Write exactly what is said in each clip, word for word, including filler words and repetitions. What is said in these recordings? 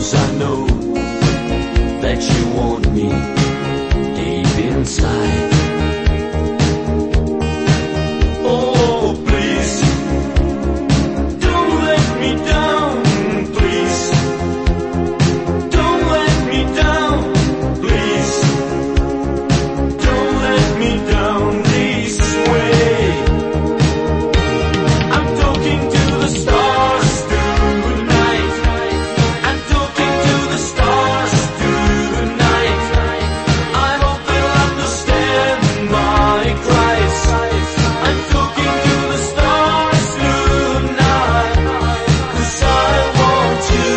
'cause I know that you want me deep inside. Oh, please, don't let me down, please. Don't let me down, please. Don't let me down this way. I'm talking to the stars tonight. I'm talking to the stars tonight. I hope they'll understand my cries. I'm talking to the stars tonight, 'cause I want you.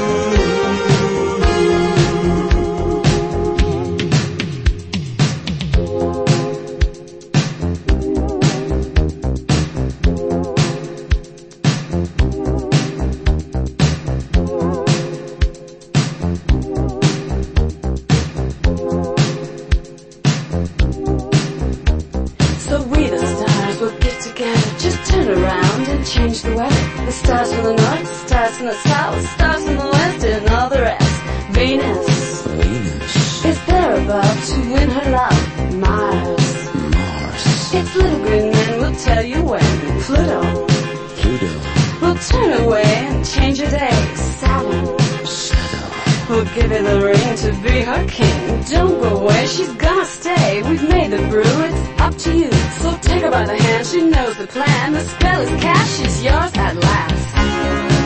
So we the stars will get together, just turn around and change the weather. The stars from the north, the stars from the south, the stars from the west and all the rest. Venus Venus, is there above to win her love. Mars, Mars, its little green men will tell you when. Pluto Pluto, will turn away and change your day. Saturn Saturn, will give you the ring to be her king. Don't go away, she's gonna stay. We've made the brew, it's up to you. So take her by the hand, she knows the plan. The spell is cast, she's yours at last.